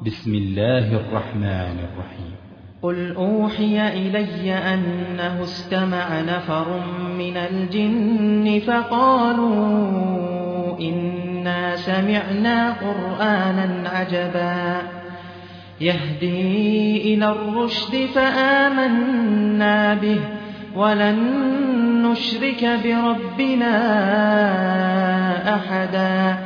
بسم الله الرحمن الرحيم. قل أوحي إلي أنه استمع نفر من الجن فقالوا إنا سمعنا قرآنا عجبا يهدي إلى الرشد فآمنا به ولن نشرك بربنا أحدا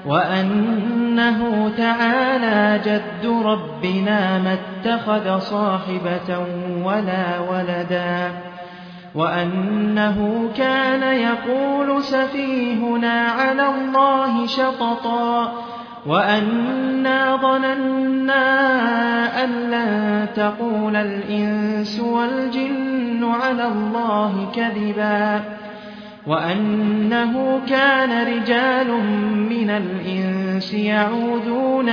وأنه تعالى جد ربنا ما اتخذ صاحبة ولا ولدا وأنه كان يقول سفيهنا على الله شططا وأنا ظننا أن لن تقول الإنس والجن على الله كذبا وأنه كان رجال من الإنس يعوذون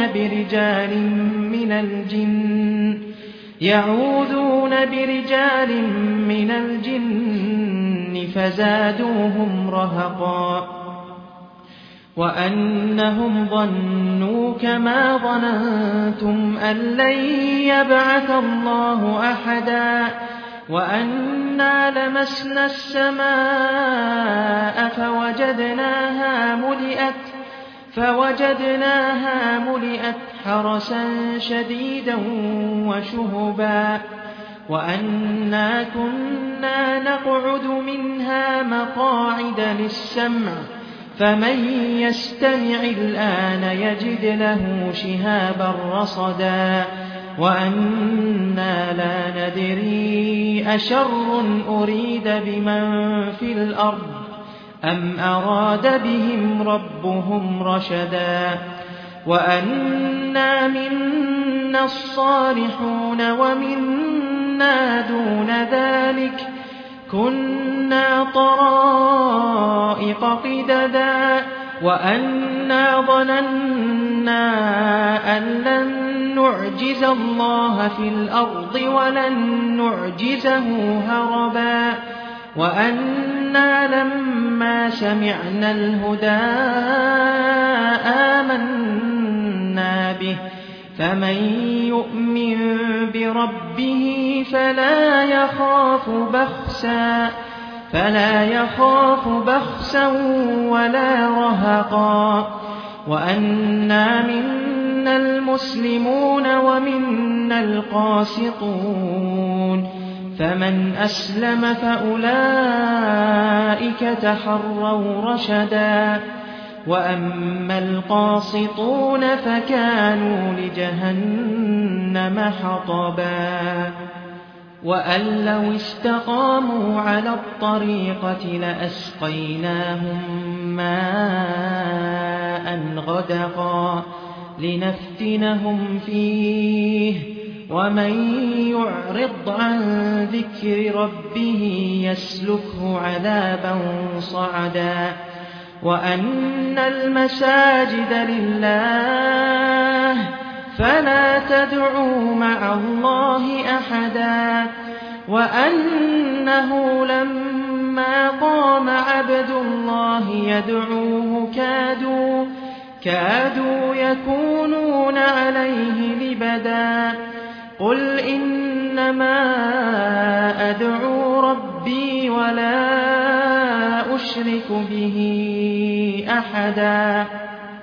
برجال من الجن فزادوهم رهقا وأنهم ظنوا كما ظننتم أن لن يبعث الله أحدا وأنا لمسنا السماء فوجدناها ملئت حرسا شديدا وشهبا وأنا كنا نقعد منها مقاعد للسمع فمن يستمع الآن يجد له شهابا رصدا وأنا لا ندري أشر أريد بمن في الأرض أم أراد بهم ربهم رشدا وأنا منا الصالحون ومنا دون ذلك كنا طرائق قددا وأنا ظننا أن لن نعجز الله في الأرض ولن نعجزه هربا وأنا لما سمعنا الهدى آمنا به فمن يؤمن بربه فلا يخاف بخسا ولا رهقا وأنا منا المسلمون ومنا القاسطون فمن أسلم فأولئك تحروا رشدا وأما القاسطون فكانوا لجهنم حطبا وأن لو استقاموا على الطريقة لأسقيناهم ماء غدقا لنفتنهم فيه ومن يعرض عن ذكر ربه يسلكه عذابا صعدا وأن المساجد لله فلا تدعوا مع الله أحدا وأنه لما قام عبد الله يدعوه كادوا يكونون عليه لبدا قل إنما أدعو ربي ولا أشرك به أحدا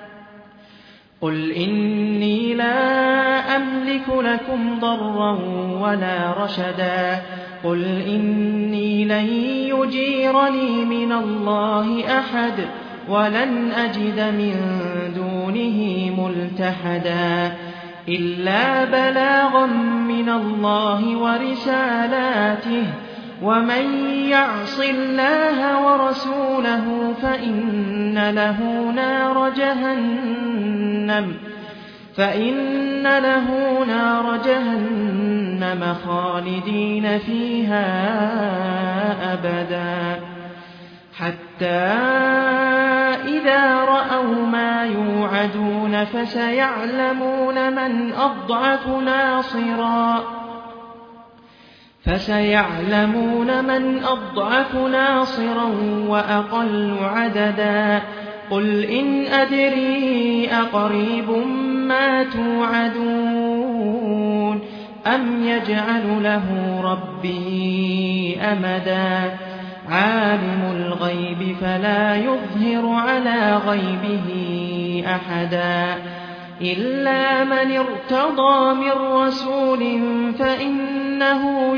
قل إني لا أملك لكم ضرا ولا رشدا قل إني لن يجيرني من الله أحد ولن أجد من دونه ملتحدا إلا بلاغا من الله رسالاته ومن يعص الله ورسوله فإن له نار جهنم خالدين فيها أبدا حتى إذا رأوا ما يوعدون فسيعلمون من أضعف ناصرا وأقل عددا قل إن أدري أقريب ما توعدون أم يجعل له ربي أمدا عالم الغيب فلا يظهر على غيبه أحدا إلا من ارتضى من رسول فإنه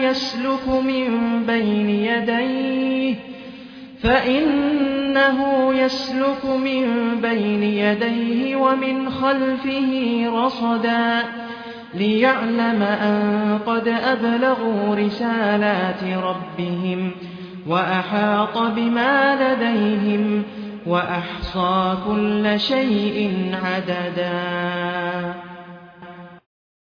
يسلك من بين يديه ومن خلفه رصدا ليعلم أن قد أبلغوا رسالات ربهم وأحاط بما لديهم وأحصى كل شيء عددا